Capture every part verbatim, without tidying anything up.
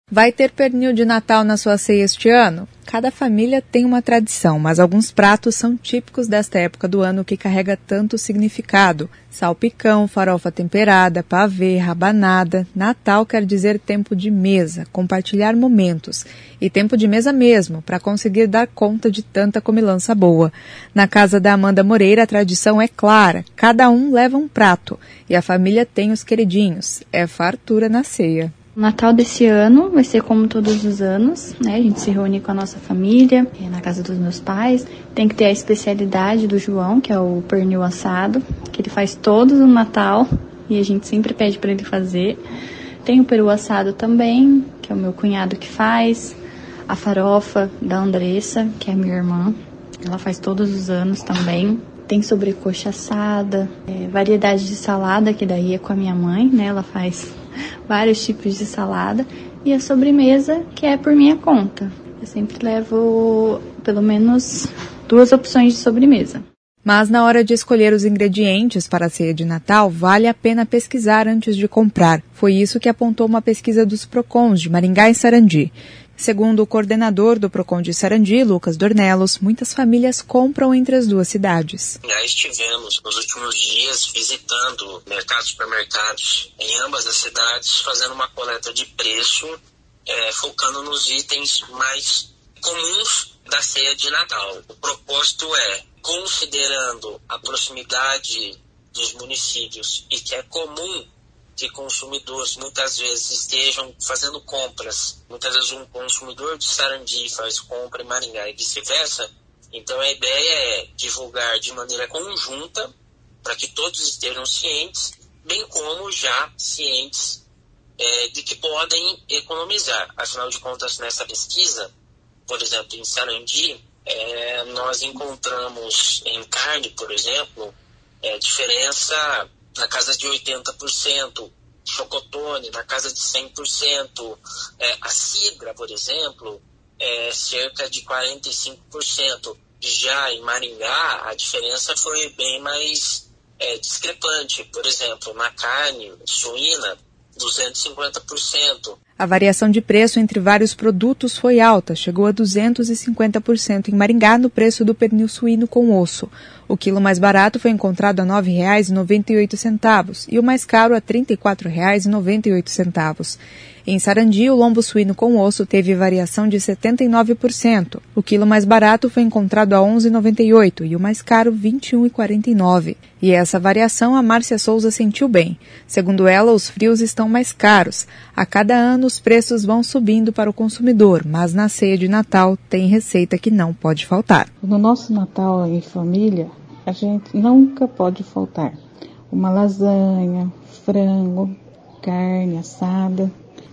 Vai ter pernil de Natal na sua ceia este ano? Cada família tem uma tradição, mas alguns pratos são típicos desta época do ano que carrega tanto significado. Salpicão, farofa temperada, pavê, rabanada. Natal quer dizer tempo de mesa, compartilhar momentos. E tempo de mesa mesmo, para conseguir dar conta de tanta comilança boa. Na casa da Amanda Moreira, a tradição é clara. Cada um leva um prato. E a família tem os queridinhos. É fartura na ceia. O Natal desse ano vai ser como todos os anos, né? A gente se reúne com a nossa família, na casa dos meus pais. Tem que ter a especialidade do João, que é o pernil assado, que ele faz todos no Natal e a gente sempre pede para ele fazer. Tem o peru assado também, que é o meu cunhado que faz. A farofa da Andressa, que é minha irmã, ela faz todos os anos também. Tem sobrecoxa assada, é, variedade de salada, que daí é com a minha mãe, né? Ela faz vários tipos de salada, e a sobremesa, que é por minha conta. Eu sempre levo pelo menos duas opções de sobremesa. Mas na hora de escolher os ingredientes para a ceia de Natal, vale a pena pesquisar antes de comprar. Foi isso que apontou uma pesquisa dos Procons de Maringá e Sarandi. Segundo o coordenador do Procon de Sarandi, Lucas Dornelos, muitas famílias compram entre as duas cidades. Já estivemos nos últimos dias visitando mercados e supermercados em ambas as cidades, fazendo uma coleta de preço, é, focando nos itens mais comuns da ceia de Natal. O propósito é, considerando a proximidade dos municípios e que é comum que consumidores muitas vezes estejam fazendo compras. Muitas vezes um consumidor de Sarandi faz compra em Maringá e vice-versa. Então a ideia é divulgar de maneira conjunta para que todos estejam cientes, bem como já cientes é, de que podem economizar. Afinal de contas, nessa pesquisa, por exemplo, em Sarandi, é, nós encontramos em carne, por exemplo, é, diferença na casa de oitenta por cento, chocotone na casa de cem por cento, é, a cidra, por exemplo, é cerca de quarenta e cinco por cento. Já em Maringá, a diferença foi bem mais é, discrepante. Por exemplo, na carne suína, duzentos e cinquenta por cento. A variação de preço entre vários produtos foi alta, chegou a duzentos e cinquenta por cento em Maringá no preço do pernil suíno com osso. O quilo mais barato foi encontrado a nove reais e noventa e oito centavos e o mais caro a trinta e quatro reais e noventa e oito centavos. Em Sarandi, o lombo suíno com osso teve variação de setenta e nove por cento. O quilo mais barato foi encontrado a onze reais e noventa e oito centavos e o mais caro vinte e um reais e quarenta e nove centavos. E essa variação a Márcia Souza sentiu bem. Segundo ela, os frios estão mais caros. A cada ano os preços vão subindo para o consumidor, mas na ceia de Natal tem receita que não pode faltar. No nosso Natal em família, a gente nunca pode faltar uma lasanha, frango, carne assada.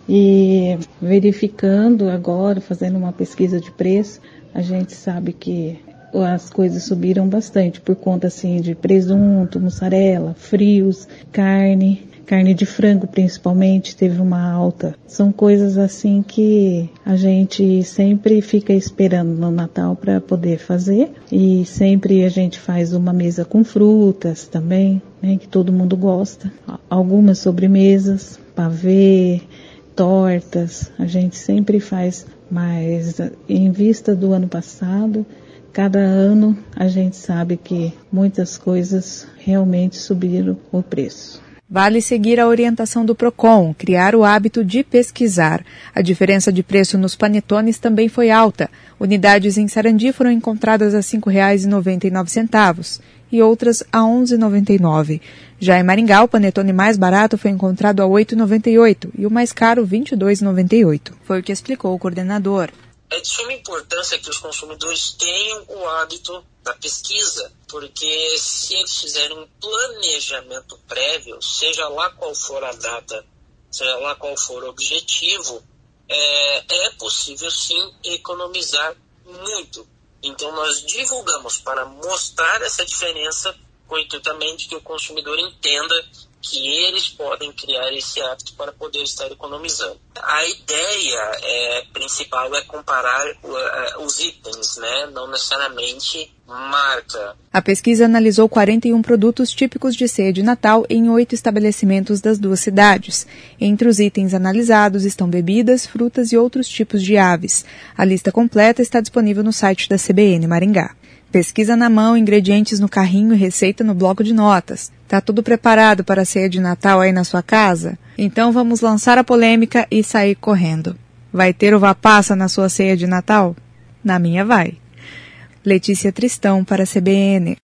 E verificando agora, fazendo uma pesquisa de preço, a gente sabe que as coisas subiram bastante por conta assim de presunto, mussarela, frios, carne, carne de frango principalmente teve uma alta. São coisas assim que a gente sempre fica esperando no Natal para poder fazer, e sempre a gente faz uma mesa com frutas também, né, que todo mundo gosta. Algumas sobremesas, pavê, tortas, a gente sempre faz, mas em vista do ano passado, cada ano a gente sabe que muitas coisas realmente subiram o preço. Vale seguir a orientação do Procon, criar o hábito de pesquisar. A diferença de preço nos panetones também foi alta. Unidades em Sarandi foram encontradas a cinco reais e noventa e nove centavos e outras a onze reais e noventa e nove centavos. Já em Maringá, o panetone mais barato foi encontrado a oito reais e noventa e oito centavos e o mais caro vinte e dois reais e noventa e oito centavos. Foi o que explicou o coordenador. É de suma importância que os consumidores tenham o hábito da pesquisa, porque se eles fizerem um planejamento prévio, seja lá qual for a data, seja lá qual for o objetivo, é, é possível sim economizar muito. Então nós divulgamos para mostrar essa diferença com o intuito também de que o consumidor entenda que eles podem criar esse hábito para poder estar economizando. A ideia é, principal é comparar uh, os itens, né? Não necessariamente marca. A pesquisa analisou quarenta e um produtos típicos de ceia de Natal em oito estabelecimentos das duas cidades. Entre os itens analisados estão bebidas, frutas e outros tipos de aves. A lista completa está disponível no site da C B N Maringá. Pesquisa na mão, ingredientes no carrinho e receita no bloco de notas. Tá tudo preparado para a ceia de Natal aí na sua casa? Então vamos lançar a polêmica e sair correndo. Vai ter uva passa na sua ceia de Natal? Na minha vai. Letícia Tristão para a C B N.